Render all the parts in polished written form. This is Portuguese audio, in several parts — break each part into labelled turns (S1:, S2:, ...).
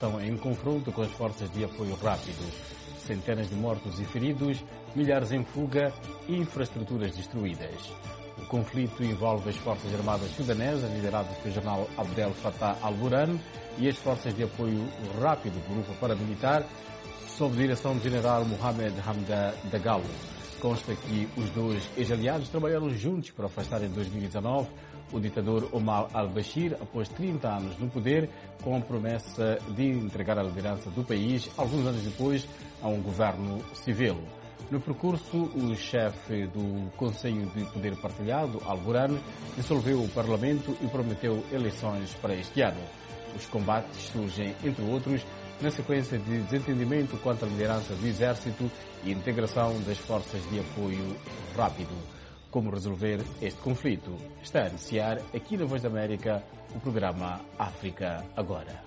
S1: estão em confronto com as forças de apoio rápido. Centenas de mortos e feridos, milhares em fuga e infraestruturas destruídas. O conflito envolve as Forças Armadas Sudanesas, lideradas pelo general Abdel Fattah al-Burhan, e as forças de apoio rápido do grupo paramilitar, sob direção do general Mohamed Hamdan Dagalo. Consta que os dois ex-aliados trabalharam juntos para afastar em 2019 o ditador Omar al-Bashir, após 30 anos no poder, com a promessa de entregar a liderança do país, alguns anos depois, a um governo civil. No percurso, o chefe do Conselho de Poder Partilhado, al-Burhan, dissolveu o Parlamento e prometeu eleições para este ano. Os combates surgem, entre outros, na sequência de desentendimento quanto à liderança do Exército e integração das forças de apoio rápido. Como resolver este conflito? Está a iniciar, aqui na Voz da América, o programa África Agora.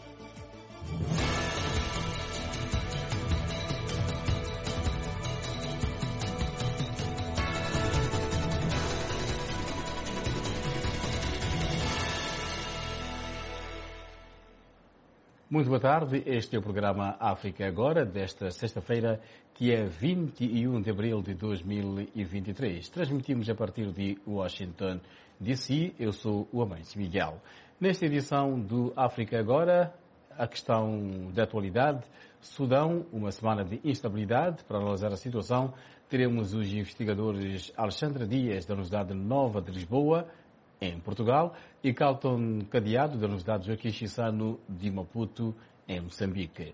S1: Muito boa tarde, este é o programa África Agora, desta sexta-feira, que é 21 de abril de 2023. Transmitimos a partir de Washington, D.C. Eu sou o Amâncio Miguel. Nesta edição do África Agora, a questão da atualidade, Sudão, uma semana de instabilidade. Para analisar a situação, teremos os investigadores Alexandre Dias, da Universidade Nova de Lisboa, em Portugal, e Carlton Cadeado, da Universidade Joaquim Chissano de Maputo, em Moçambique.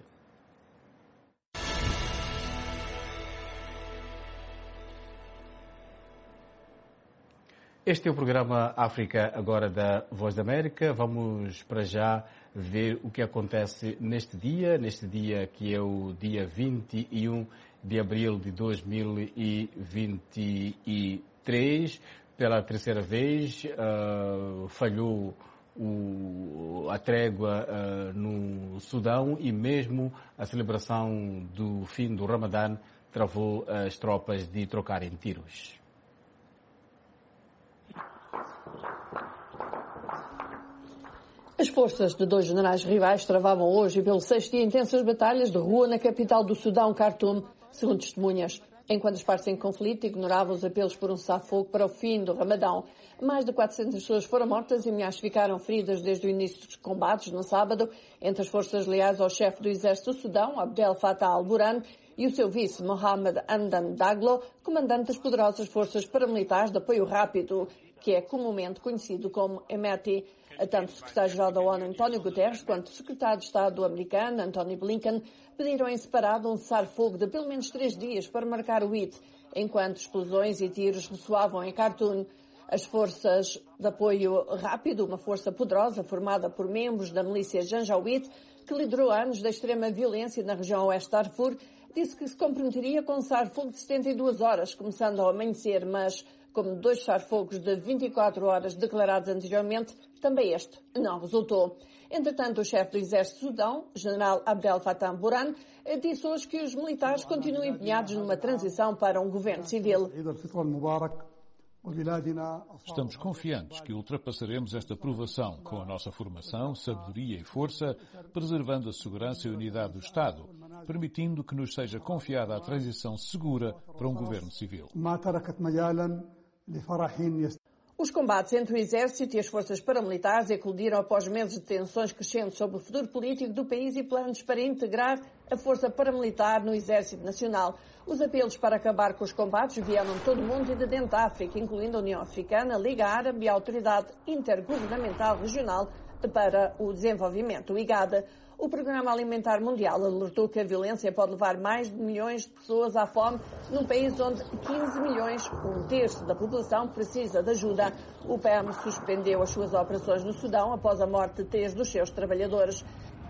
S1: Este é o programa África Agora da Voz da América. Vamos para já ver o que acontece neste dia que é o dia 21 de abril de 2023. Pela terceira vez, falhou a trégua no Sudão e mesmo a celebração do fim do Ramadã travou as tropas de trocarem tiros.
S2: As forças de dois generais rivais travavam hoje pelo sexto dia intensas batalhas de rua na capital do Sudão, Khartoum, segundo testemunhas. Enquanto as partes em conflito ignoravam os apelos por um cessar-fogo para o fim do Ramadão. Mais de 400 pessoas foram mortas e milhares ficaram feridas desde o início dos combates no sábado entre as forças leais ao chefe do exército do Sudão, Abdel Fattah al-Burhan, e o seu vice, Mohamed Hamdan Dagalo, comandante das poderosas forças paramilitares de apoio rápido, que é comumente conhecido como Hemeti. Tanto o secretário-geral da ONU, António Guterres, quanto o secretário de Estado americano, Antony Blinken, pediram em separado um cessar-fogo de pelo menos 3 dias para marcar o Eid, enquanto explosões e tiros ressoavam em Khartoum. As forças de apoio rápido, uma força poderosa formada por membros da milícia Janjaweed, que liderou anos da extrema violência na região oeste de Darfur, disse que se comprometeria com um cessar-fogo de 72 horas, começando ao amanhecer, mas, como 2 cessar-fogos de 24 horas declarados anteriormente, também este não resultou. Entretanto, o chefe do exército do Sudão, general Abdel Fattah al-Burhan, disse hoje que os militares continuam empenhados numa transição para um governo civil.
S3: Estamos confiantes que ultrapassaremos esta provação com a nossa formação, sabedoria e força, preservando a segurança e a unidade do Estado, permitindo que nos seja confiada a transição segura para um governo civil.
S2: Os combates entre o exército e as forças paramilitares eclodiram após meses de tensões crescentes sobre o futuro político do país e planos para integrar a força paramilitar no Exército Nacional. Os apelos para acabar com os combates vieram de todo o mundo e de dentro da África, incluindo a União Africana, a Liga Árabe e a Autoridade Intergovernamental Regional para o Desenvolvimento, o IGAD. O Programa Alimentar Mundial alertou que a violência pode levar mais de milhões de pessoas à fome num país onde 15 milhões, um terço da população, precisa de ajuda. O PAM suspendeu as suas operações no Sudão após a morte de 3 dos seus trabalhadores.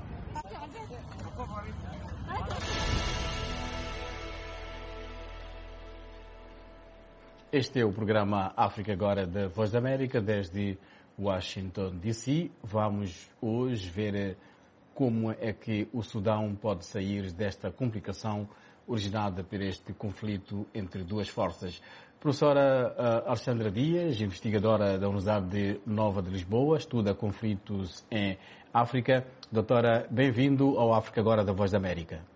S1: Este é o programa África Agora da Voz da América, desde Washington, D.C. Vamos hoje ver como é que o Sudão pode sair desta complicação originada por este conflito entre duas forças. Professora Alexandra Dias, investigadora da Universidade Nova de Lisboa, estuda conflitos em África. Doutora, bem-vindo ao África Agora da Voz da América.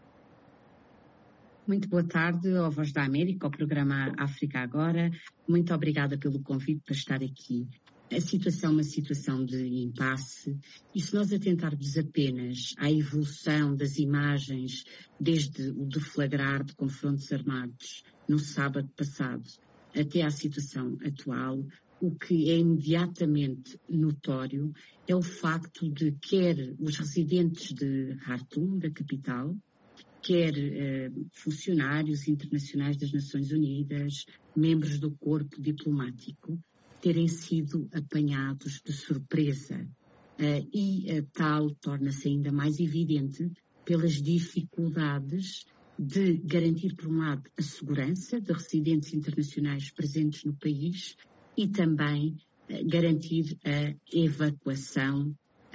S4: Muito boa tarde ao Voz da América, ao programa África Agora. Muito obrigada pelo convite para estar aqui. A situação é uma situação de impasse e se nós atentarmos apenas à evolução das imagens desde o deflagrar de confrontos armados no sábado passado até à situação atual, o que é imediatamente notório é o facto de quer os residentes de Khartoum, da capital, quer funcionários internacionais das Nações Unidas, membros do corpo diplomático, terem sido apanhados de surpresa. Tal torna-se ainda mais evidente pelas dificuldades de garantir, por um lado, a segurança de residentes internacionais presentes no país e também garantir a evacuação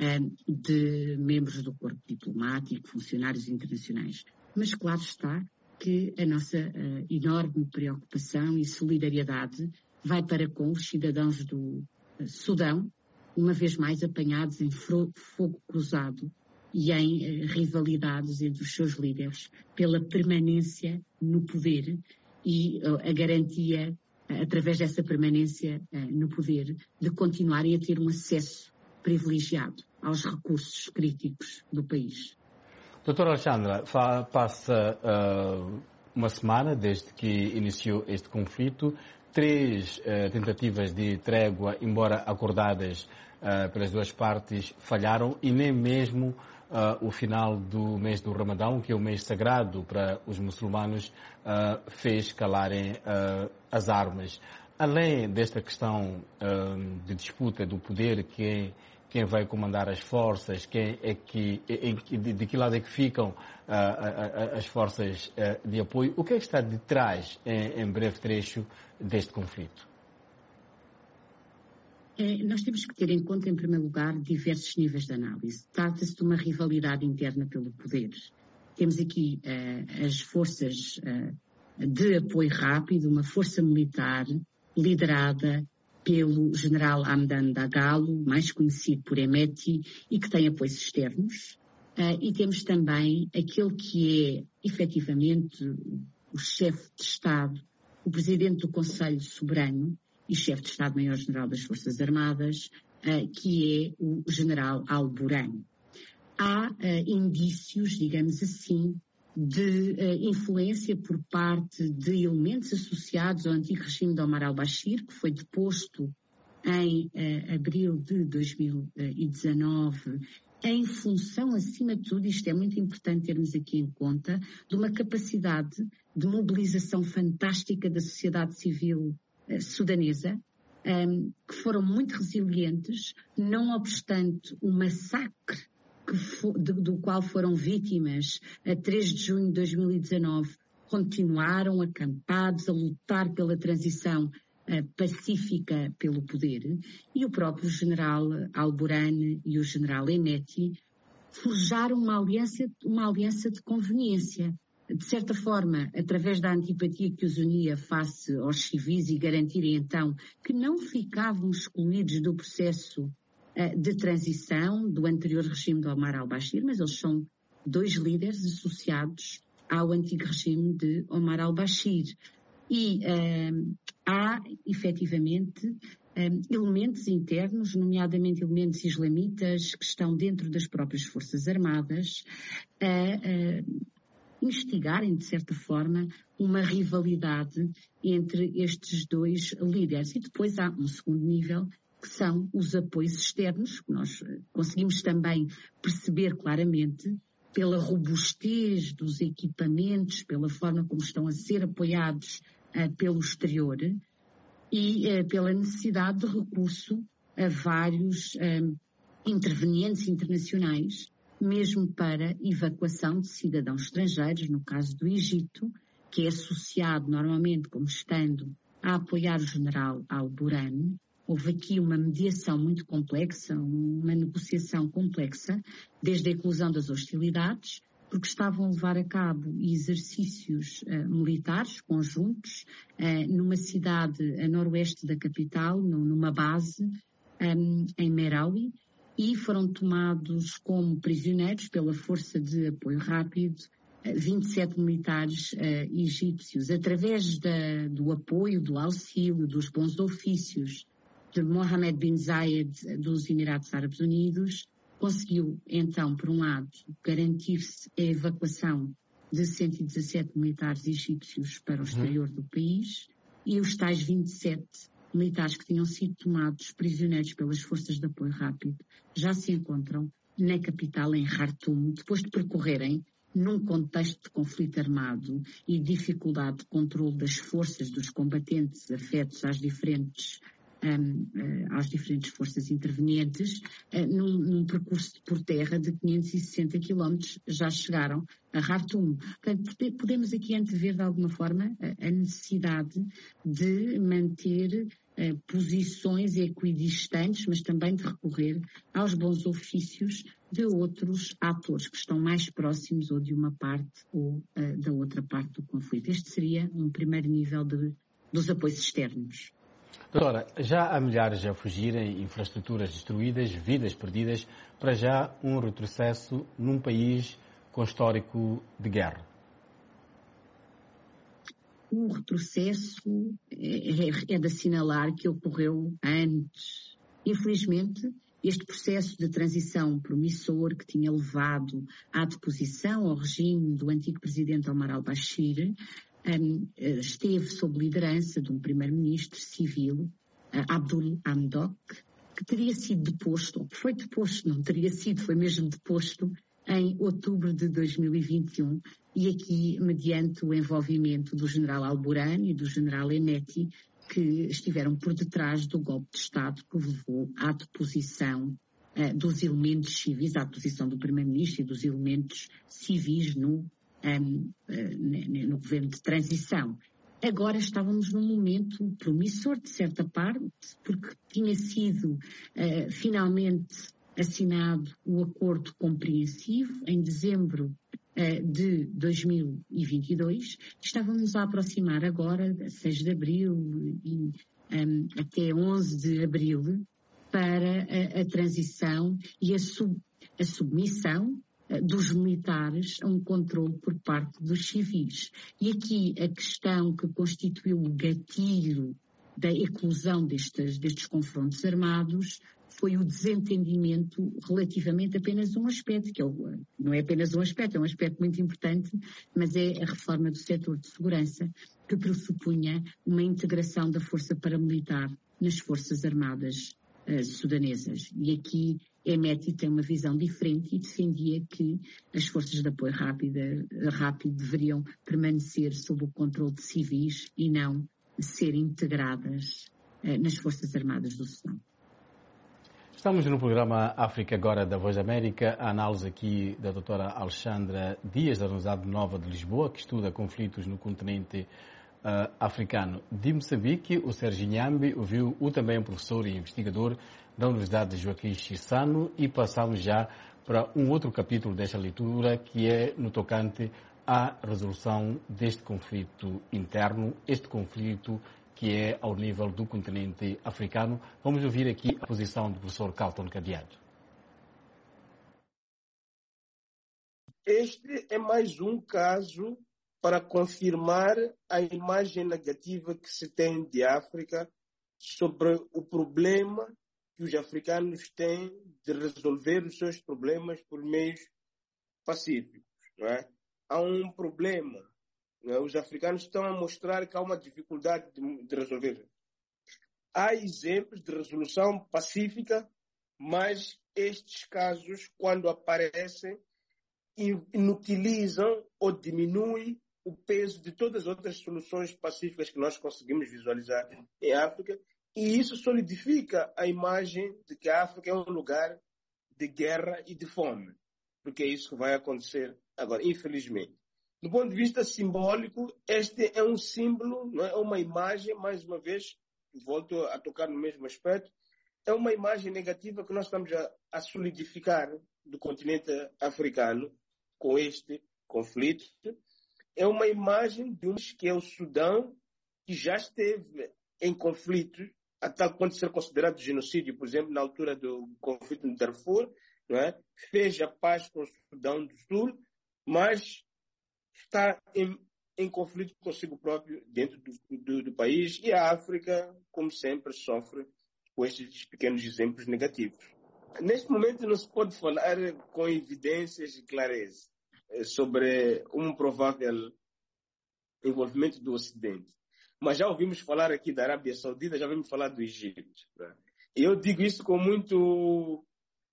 S4: de membros do corpo diplomático, funcionários internacionais. Mas claro está que a nossa enorme preocupação e solidariedade vai para com os cidadãos do Sudão, uma vez mais apanhados em fogo cruzado e em rivalidades entre os seus líderes pela permanência no poder e a garantia, através dessa permanência no poder, de continuarem a ter um acesso privilegiado aos recursos críticos do país.
S1: Doutora Alexandra, passa uma semana desde que iniciou este conflito. 3 tentativas de trégua, embora acordadas pelas duas partes, falharam e nem mesmo o final do mês do Ramadão, que é o mês sagrado para os muçulmanos, fez calarem as armas. Além desta questão de disputa do poder, quem vai comandar as forças, de que lado é que ficam as forças de apoio, o que é que está de trás, em breve trecho, deste conflito?
S4: Nós temos que ter em conta, em primeiro lugar, diversos níveis de análise. Trata-se de uma rivalidade interna pelo poder. Temos aqui as forças de apoio rápido, uma força militar liderada pelo general Hamdan Dagalo, mais conhecido por Hemeti, e que tem apoios externos. E temos também aquele que é, efetivamente, o chefe de Estado, o presidente do Conselho Soberano e chefe de Estado-Maior-General das Forças Armadas, que é o general Al-Burhan. Há indícios, digamos assim, de influência por parte de elementos associados ao antigo regime de Omar al-Bashir, que foi deposto em abril de 2019, em função, acima de tudo, isto é muito importante termos aqui em conta, de uma capacidade de mobilização fantástica da sociedade civil sudanesa, que foram muito resilientes, não obstante o massacre do qual foram vítimas a 3 de junho de 2019, continuaram acampados a lutar pela transição pacífica pelo poder, e o próprio general Al-Burhan e o general Hemeti forjaram uma aliança de conveniência. De certa forma, através da antipatia que os unia face aos civis e garantirem então que não ficavam excluídos do processo de transição do anterior regime de Omar al-Bashir, mas eles são 2 líderes associados ao antigo regime de Omar al-Bashir. E há, efetivamente, elementos internos, nomeadamente elementos islamitas, que estão dentro das próprias Forças Armadas, a instigarem, de certa forma, uma rivalidade entre estes 2 líderes. E depois há um segundo nível, que são os apoios externos, que nós conseguimos também perceber claramente pela robustez dos equipamentos, pela forma como estão a ser apoiados pelo exterior e pela necessidade de recurso a vários intervenientes internacionais, mesmo para evacuação de cidadãos estrangeiros, no caso do Egito, que é associado normalmente como estando a apoiar o general Al-Burhan. Houve aqui uma mediação muito complexa, uma negociação complexa, desde a eclosão das hostilidades porque estavam a levar a cabo exercícios militares conjuntos numa cidade a noroeste da capital, numa base em Merawi, e foram tomados como prisioneiros pela Força de Apoio Rápido 27 militares egípcios, através do apoio, do auxílio, dos bons ofícios de Mohammed bin Zayed dos Emirados Árabes Unidos. Conseguiu, então, por um lado, garantir-se a evacuação de 117 militares egípcios para o exterior do país, e os tais 27 militares que tinham sido tomados prisioneiros pelas forças de apoio rápido já se encontram na capital, em Khartoum, depois de percorrerem, num contexto de conflito armado e dificuldade de controle das forças dos combatentes afetos às diferentes forças intervenientes, num percurso por terra de 560 quilómetros, já chegaram a Khartoum. Portanto, podemos aqui antever, de alguma forma, a necessidade de manter posições equidistantes, mas também de recorrer aos bons ofícios de outros atores que estão mais próximos ou de uma parte ou da outra parte do conflito. Este seria um primeiro nível dos apoios externos.
S1: Doutora, já há milhares a fugirem, infraestruturas destruídas, vidas perdidas, para já um retrocesso num país com histórico de guerra.
S4: O retrocesso é de assinalar que ocorreu antes. Infelizmente, este processo de transição promissor que tinha levado à deposição ao regime do antigo presidente Omar al-Bashir esteve sob liderança de um primeiro-ministro civil, Abdul Hamdok, que teria sido deposto, ou foi deposto, não teria sido, foi mesmo deposto, em outubro de 2021, e aqui mediante o envolvimento do general Al-Burhan e do general Hemeti, que estiveram por detrás do golpe de Estado que levou à deposição dos elementos civis, à deposição do primeiro-ministro e dos elementos civis no governo de transição. Agora estávamos num momento promissor, de certa parte, porque tinha sido finalmente assinado o acordo compreensivo em dezembro de 2022. Estávamos a aproximar agora, 6 de abril e até 11 de abril, para a transição e a submissão dos militares a um controle por parte dos civis. E aqui a questão que constituiu o gatilho da eclosão destes confrontos armados foi o desentendimento relativamente a apenas um aspecto, que não é apenas um aspecto, é um aspecto muito importante, mas é a reforma do setor de segurança, que pressupunha uma integração da força paramilitar nas forças armadas sudanesas. E aqui Hemeti tem uma visão diferente e defendia que as forças de apoio rápido deveriam permanecer sob o controle de civis e não ser integradas nas Forças Armadas do Sudão.
S1: Estamos no programa África Agora da Voz da América, a análise aqui da doutora Alexandra Dias, da Universidade Nova de Lisboa, que estuda conflitos no continente africano. De Moçambique, o Sérgio Inhambi ouviu também professor e investigador da Universidade de Joaquim Chissano, e passamos já para um outro capítulo desta leitura, que é no tocante à resolução deste conflito interno, este conflito que é ao nível do continente africano. Vamos ouvir aqui a posição do professor Carlton Cadeado.
S5: Este é mais um caso para confirmar a imagem negativa que se tem de África sobre o problema que os africanos têm de resolver os seus problemas por meios pacíficos. Não é? Há um problema. Não é? Os africanos estão a mostrar que há uma dificuldade de resolver. Há exemplos de resolução pacífica, mas estes casos, quando aparecem, inutilizam ou diminuem o peso de todas as outras soluções pacíficas que nós conseguimos visualizar em África, e isso solidifica a imagem de que a África é um lugar de guerra e de fome, porque é isso que vai acontecer agora, infelizmente. Do ponto de vista simbólico, este é um símbolo, não é uma imagem, mais uma vez, volto a tocar no mesmo aspecto, é uma imagem negativa que nós estamos a solidificar do continente africano, com este conflito é uma imagem de um que é o Sudão, que já esteve em conflitos, a tal ponto de ser considerado genocídio, por exemplo, na altura do conflito no Darfur, não é? Fez a paz com o Sudão do Sul, mas está em conflito consigo próprio dentro do país, e a África, como sempre, sofre com estes pequenos exemplos negativos. Neste momento não se pode falar com evidências e clareza sobre um provável envolvimento do Ocidente. Mas já ouvimos falar aqui da Arábia Saudita, já ouvimos falar do Egito. E eu digo isso com muito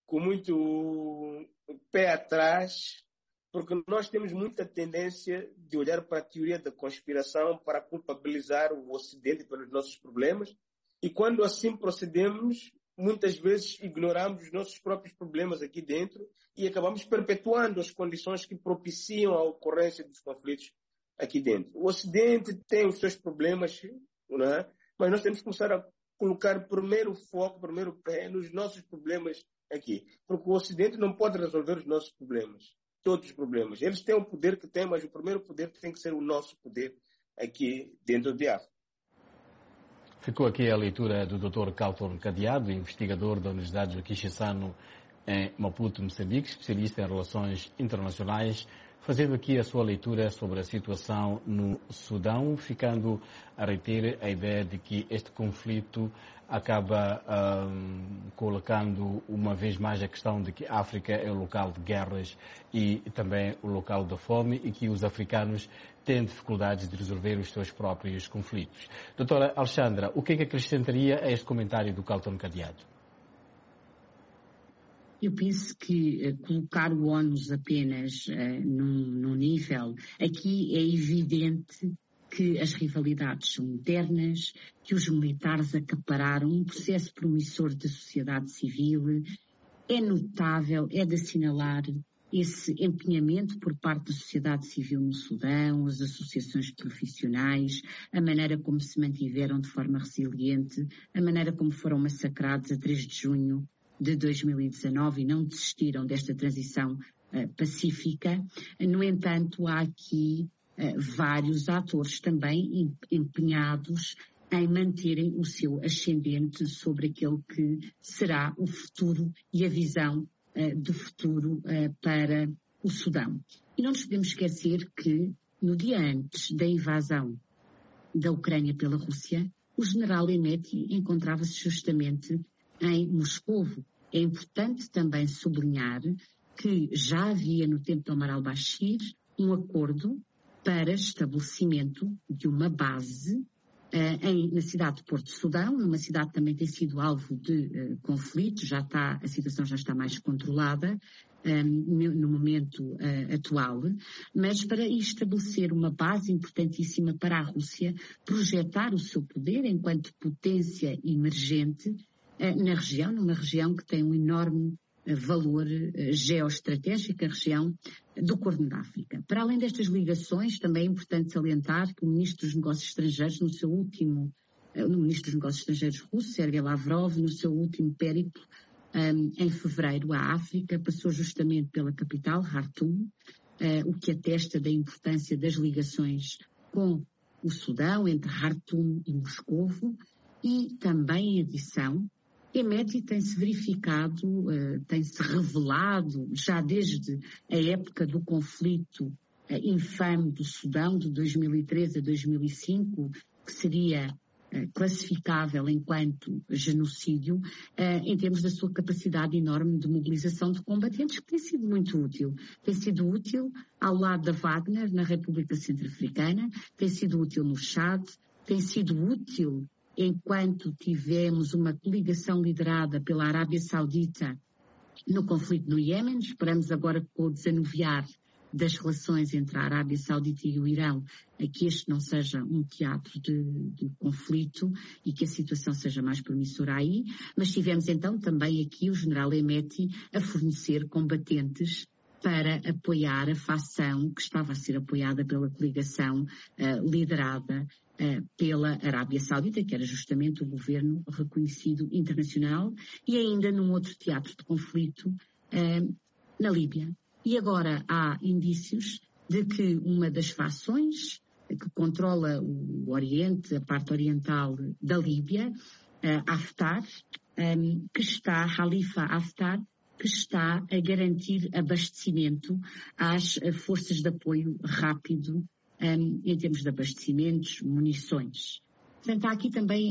S5: pé atrás, porque nós temos muita tendência de olhar para a teoria da conspiração para culpabilizar o Ocidente pelos nossos problemas, e quando assim procedemos, muitas vezes ignoramos os nossos próprios problemas aqui dentro e acabamos perpetuando as condições que propiciam a ocorrência dos conflitos aqui dentro. O Ocidente tem os seus problemas, não é? Mas nós temos que começar a colocar primeiro foco, primeiro pé nos nossos problemas aqui. Porque o Ocidente não pode resolver os nossos problemas, todos os problemas. Eles têm o poder que têm, mas o primeiro poder tem que ser o nosso poder aqui dentro de África.
S1: Ficou aqui a leitura do Dr. Carlton Cadeado, investigador da Universidade Joaquim Chissano em Maputo, Moçambique, especialista em relações internacionais, fazendo aqui a sua leitura sobre a situação no Sudão, ficando a reter a ideia de que este conflito acaba colocando uma vez mais a questão de que a África é o local de guerras e também o local da fome, e que os africanos têm dificuldades de resolver os seus próprios conflitos. Doutora Alexandra, o que é que acrescentaria a este comentário do Carlton Cadeado?
S4: Eu penso que colocar o ónus apenas num nível, aqui é evidente que as rivalidades são internas, que os militares acapararam um processo promissor da sociedade civil. É notável, é de assinalar esse empenhamento por parte da sociedade civil no Sudão, as associações profissionais, a maneira como se mantiveram de forma resiliente, a maneira como foram massacrados a 3 de junho de 2019 e não desistiram desta transição pacífica. No entanto, há aqui vários atores também empenhados em manterem o seu ascendente sobre aquele que será o futuro e a visão do futuro para o Sudão. E não nos podemos esquecer que, no dia antes da invasão da Ucrânia pela Rússia, o general Hemeti encontrava-se justamente em Moscovo. É importante também sublinhar que já havia no tempo de Omar al-Bashir um acordo para estabelecimento de uma base na cidade de Porto Sudão, uma cidade que também tem sido alvo de conflito, a situação já está mais controlada no momento atual, mas para estabelecer uma base importantíssima para a Rússia projetar o seu poder enquanto potência emergente na região, numa região que tem um enorme valor geoestratégico, a região do Corno da África. Para além destas ligações, também é importante salientar que o Ministro dos Negócios Estrangeiros, o Ministro dos Negócios Estrangeiros russo, Sergei Lavrov, no seu último périplo, em fevereiro, à África, passou justamente pela capital, Khartoum, o que atesta da importância das ligações com o Sudão, entre Khartoum e Moscovo, e também em adição, Hemeti tem-se verificado, tem-se revelado, já desde a época do conflito infame do Sudão, de 2013 a 2005, que seria classificável enquanto genocídio, em termos da sua capacidade enorme de mobilização de combatentes, que tem sido muito útil. Tem sido útil ao lado da Wagner, na República Centro-Africana, tem sido útil no Chad, tem sido útil enquanto tivemos uma coligação liderada pela Arábia Saudita no conflito no Iêmen. Esperamos agora, com o desanuviar das relações entre a Arábia Saudita e o Irão, que este não seja um teatro de conflito e que a situação seja mais promissora aí. Mas tivemos então também aqui o general Hemeti a fornecer combatentes para apoiar a facção que estava a ser apoiada pela coligação liderada pela Arábia Saudita, que era justamente o governo reconhecido internacional, e ainda num outro teatro de conflito, na Líbia. E agora há indícios de que uma das fações que controla o Oriente, a parte oriental da Líbia, Haftar, Khalifa Haftar, que está a garantir abastecimento às forças de apoio rápido em termos de abastecimentos, munições. Portanto, há aqui também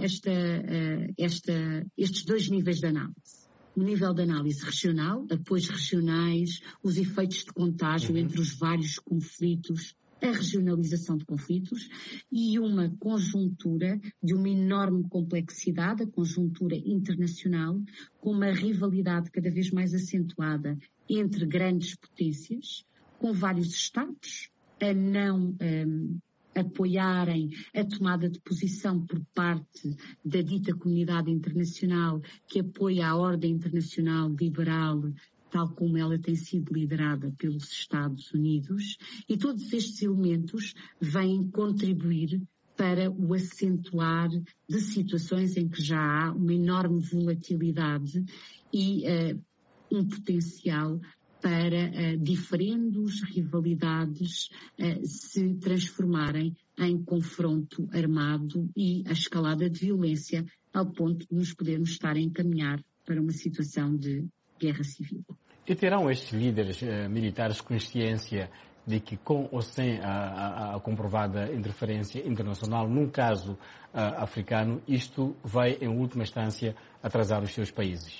S4: estes dois níveis de análise. O nível de análise regional, apoios regionais, os efeitos de contágio entre os vários conflitos, a regionalização de conflitos e uma conjuntura de uma enorme complexidade, a conjuntura internacional, com uma rivalidade cada vez mais acentuada entre grandes potências, com vários Estados a não apoiarem a tomada de posição por parte da dita comunidade internacional que apoia a ordem internacional liberal, tal como ela tem sido liderada pelos Estados Unidos, e todos estes elementos vêm contribuir para o acentuar de situações em que já há uma enorme volatilidade e um potencial para diferentes rivalidades se transformarem em confronto armado e a escalada de violência ao ponto de nos podermos estar a encaminhar para uma situação de guerra civil.
S1: E terão estes líderes militares consciência de que, com ou sem a comprovada interferência internacional, num caso africano, isto vai, em última instância, atrasar os seus países?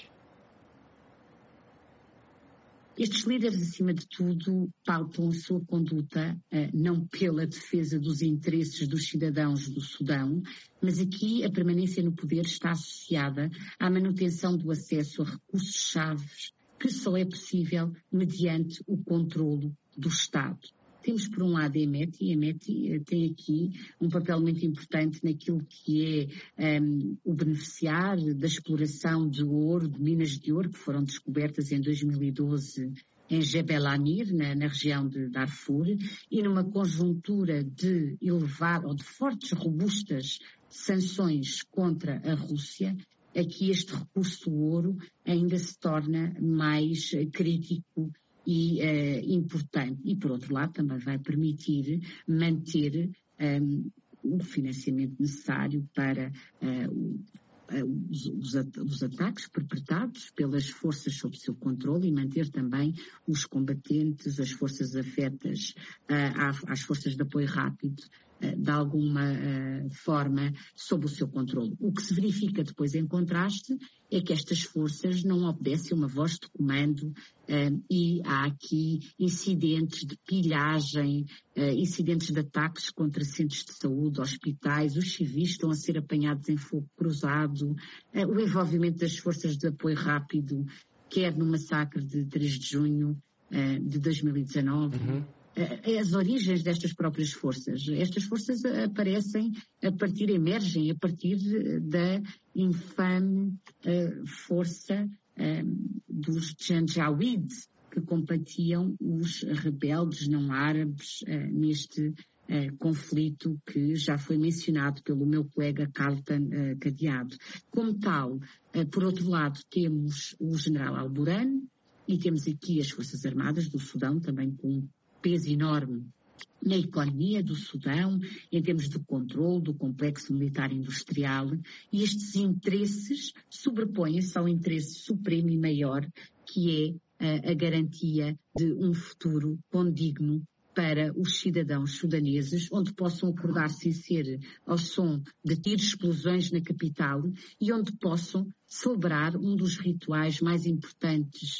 S4: Estes líderes, acima de tudo, pautam a sua conduta não pela defesa dos interesses dos cidadãos do Sudão, mas aqui a permanência no poder está associada à manutenção do acesso a recursos-chave que só é possível mediante o controlo do Estado. Temos, por um lado, a EMET, e a EMET tem aqui um papel muito importante naquilo que é o beneficiar da exploração de ouro, de minas de ouro, que foram descobertas em 2012 em Jebel Amir, na região de Darfur, e numa conjuntura de fortes, robustas sanções contra a Rússia, aqui este recurso do ouro ainda se torna mais crítico e importante. E, por outro lado, também vai permitir manter o financiamento necessário para os ataques perpetrados pelas forças sob seu controle e manter também os combatentes, as forças afetas às forças de apoio rápido, de alguma forma, sob o seu controle. O que se verifica depois em contraste é que estas forças não obedecem a uma voz de comando e há aqui incidentes de pilhagem, incidentes de ataques contra centros de saúde, hospitais, os civis estão a ser apanhados em fogo cruzado, o envolvimento das forças de apoio rápido, quer no massacre de 3 de junho de 2019, as origens destas próprias forças. Estas forças emergem a partir da infame força dos Janjaweed, que combatiam os rebeldes não árabes neste conflito que já foi mencionado pelo meu colega Carlton Cadeado. Como tal, por outro lado, temos o general Al-Burhan e temos aqui as Forças Armadas do Sudão, também com peso enorme na economia do Sudão, em termos de controle do complexo militar industrial, e estes interesses sobrepõem-se ao interesse supremo e maior, que é a garantia de um futuro condigno para os cidadãos sudaneses, onde possam acordar sem ser ao som de tiros, explosões na capital e onde possam celebrar um dos rituais mais importantes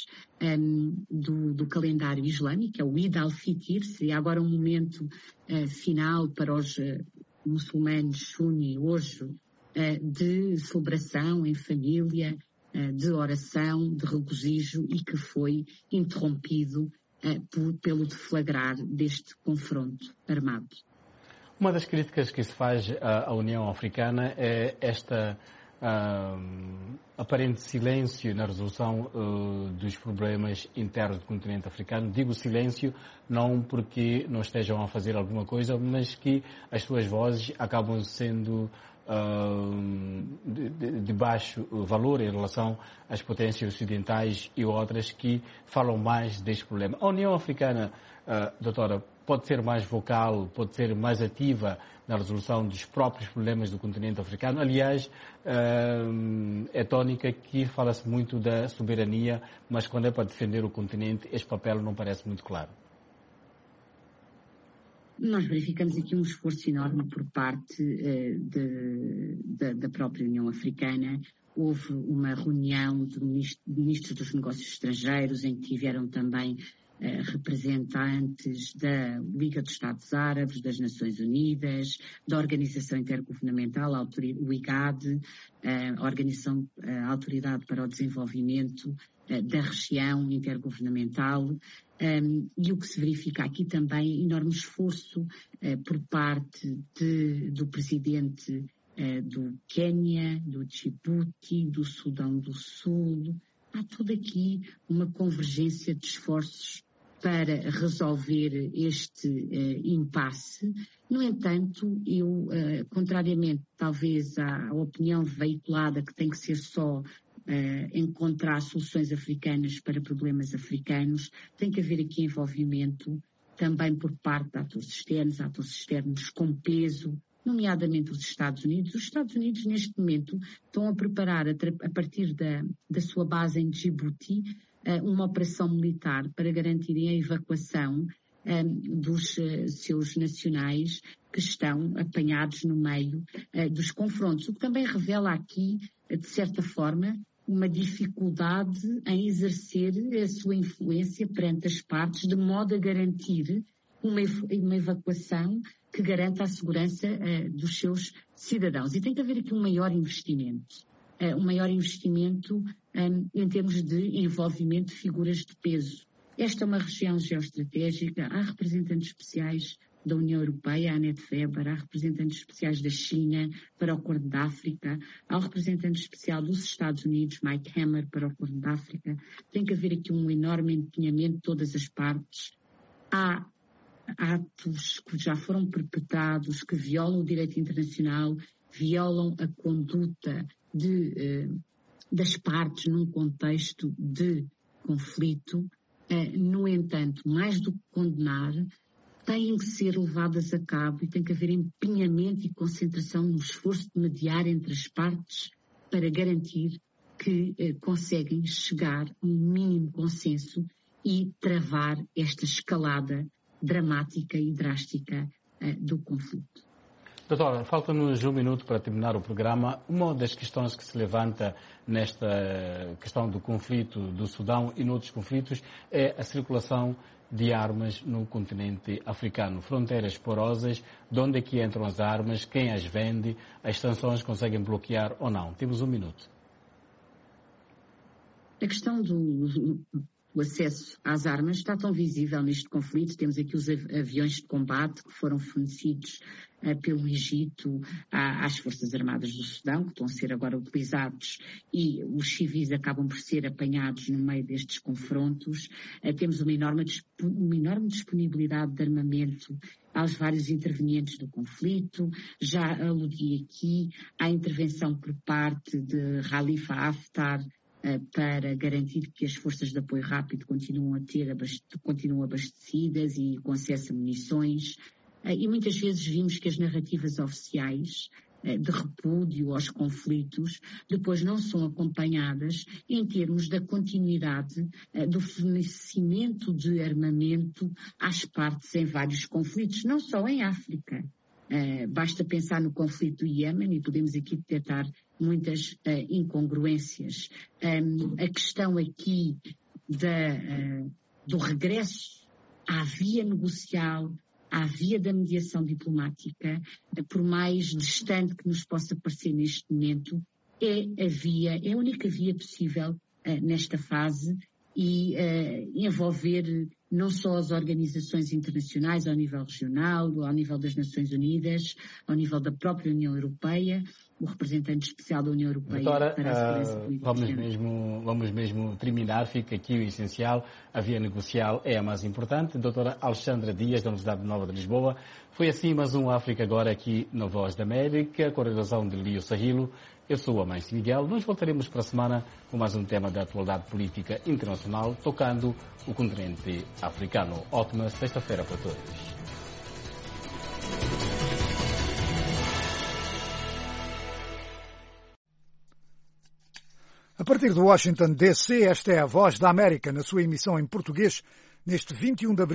S4: do calendário islâmico, é o Eid al-Fitr. Seria agora um momento final para os muçulmanos suni hoje de celebração em família, de oração, de regozijo, e que foi interrompido pelo deflagrar deste confronto armado.
S1: Uma das críticas que se faz à União Africana é esta aparente silêncio na resolução dos problemas internos do continente africano. Digo silêncio não porque não estejam a fazer alguma coisa, mas que as suas vozes acabam sendo de baixo valor em relação às potências ocidentais e outras que falam mais deste problema. A União Africana, doutora, pode ser mais vocal, pode ser mais ativa na resolução dos próprios problemas do continente africano. Aliás, é tónica que fala-se muito da soberania, mas quando é para defender o continente, este papel não parece muito claro.
S4: Nós verificamos aqui um esforço enorme por parte da própria União Africana. Houve uma reunião de ministros dos negócios estrangeiros em que tiveram também representantes da Liga dos Estados Árabes, das Nações Unidas, da Organização Intergovernamental, o IGAD, a Autoridade para o Desenvolvimento da Região Intergovernamental, e o que se verifica aqui também, enorme esforço por parte do presidente do Quênia, do Djibouti, do Sudão do Sul. Há tudo aqui uma convergência de esforços para resolver este impasse. No entanto, eu, contrariamente talvez à opinião veiculada que tem que ser só encontrar soluções africanas para problemas africanos, tem que haver aqui envolvimento também por parte de atores externos com peso, nomeadamente os Estados Unidos. Os Estados Unidos, neste momento, estão a preparar, a partir da sua base em Djibouti, uma operação militar para garantirem a evacuação dos seus nacionais que estão apanhados no meio dos confrontos. O que também revela aqui, de certa forma, uma dificuldade em exercer a sua influência perante as partes, de modo a garantir uma evacuação que garanta a segurança dos seus cidadãos. E tem que haver aqui um maior investimento em termos de envolvimento de figuras de peso. Esta é uma região geoestratégica, há representantes especiais da União Europeia, a Annette Weber, há representantes especiais da China para o Corno da África, há o representante especial dos Estados Unidos, Mike Hammer, para o Corno da África. Tem que haver aqui um enorme empenhamento de todas as partes. Há atos que já foram perpetrados, que violam o direito internacional, violam a conduta das partes num contexto de conflito. No entanto, mais do que condenar, têm que ser levadas a cabo e tem que haver empenhamento e concentração no esforço de mediar entre as partes para garantir que conseguem chegar a um mínimo consenso e travar esta escalada dramática e drástica do conflito.
S1: Doutora, falta-nos um minuto para terminar o programa. Uma das questões que se levanta nesta questão do conflito do Sudão e noutros conflitos é a circulação de armas no continente africano. Fronteiras porosas, de onde é que entram as armas, quem as vende, as sanções conseguem bloquear ou não. Temos um minuto.
S4: A questão do acesso às armas está tão visível neste conflito. Temos aqui os aviões de combate que foram fornecidos pelo Egito às Forças Armadas do Sudão, que estão a ser agora utilizados, e os civis acabam por ser apanhados no meio destes confrontos. Temos uma enorme disponibilidade de armamento aos vários intervenientes do conflito. Já aludi aqui à intervenção por parte de Khalifa Haftar para garantir que as forças de apoio rápido continuam abastecidas e com acesso a munições. E muitas vezes vimos que as narrativas oficiais de repúdio aos conflitos depois não são acompanhadas em termos da continuidade do fornecimento de armamento às partes em vários conflitos, não só em África. Basta pensar no conflito do Iêmen e podemos aqui detectar muitas incongruências. A questão aqui do regresso à via negocial, à via da mediação diplomática, por mais distante que nos possa parecer neste momento, é a única via possível nesta fase e envolver não só as organizações internacionais ao nível regional, ao nível das Nações Unidas, ao nível da própria União Europeia, o representante especial da União Europeia
S1: Doutora,
S4: para a segurança política.
S1: Vamos mesmo terminar, fica aqui o essencial, a via negocial é a mais importante. Doutora Alexandra Dias, da Universidade Nova de Lisboa, foi assim mais um África Agora aqui na Voz da América, com a realização de Lío Sahilo. Eu sou o Amâncio Miguel. Nós voltaremos para a semana com mais um tema da atualidade política internacional, tocando o continente africano. Ótima sexta-feira para todos.
S6: A partir de Washington, D.C., esta é a Voz da América, na sua emissão em português, neste 21 de abril.